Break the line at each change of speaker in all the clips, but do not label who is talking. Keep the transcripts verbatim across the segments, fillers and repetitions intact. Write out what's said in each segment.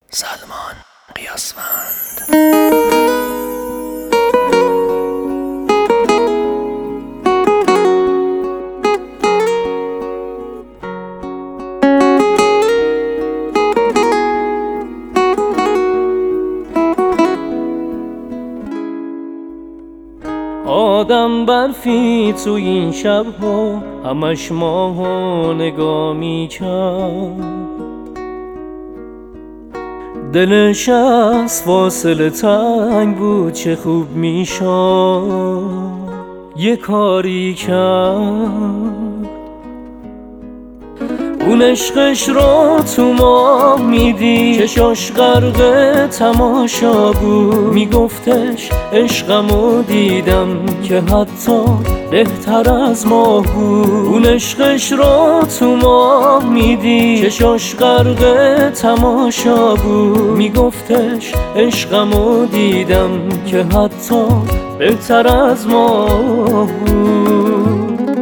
سلمان قیاسفند.
آدم برفی تو این شبها همش ماهو نگاه میکرد، دلش از فاصله تنگ بود چه خوب میشد یه کاری کرد. اون عشقش رو تو ما میدی چشاش غرق تماشا بود، میگفتش عشقمو دیدم که حتی بهتر از ما بود. اون عشقش رو تو ما میدی چشاش غرق تماشا بود، میگفتش عشقمو دیدم که حتی بهتر از ما بود.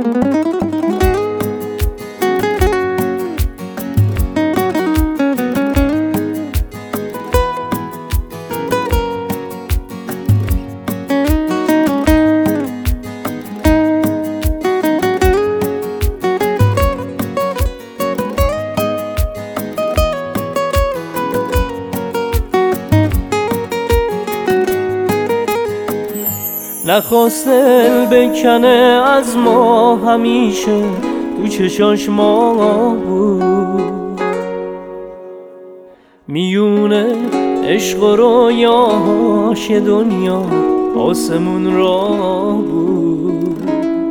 نخواست دل بکنه از ما، همیشه تو چشاش ما بود. میونه عشق و رویاش دنیا آسمون را بود.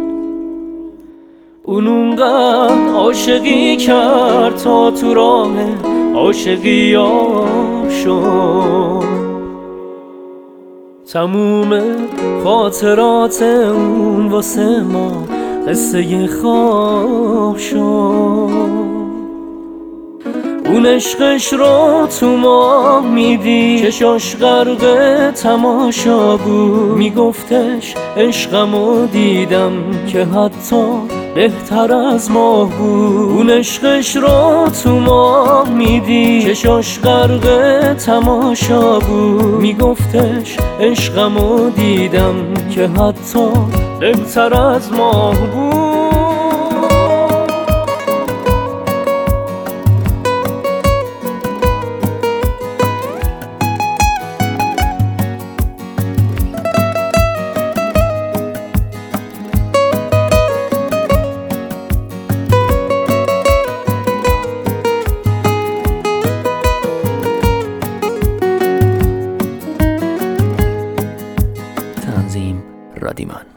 اون اونقدر عاشقی کرد تا تو راه عاشقی شد. تموم خاطرات اون واسه ما قصه خواب شد. اون عشقش رو تو ما میدی چشاش غرق تماشا بود، میگفتش عشقمو دیدم که حتی بهتر از ما بود. اون عشقش رو تو ما میدی چشاش غرق تماشا بود، میگفتش عشقمو دیدم که حتی بهتر از ما بود.
تنظیم رادیمان.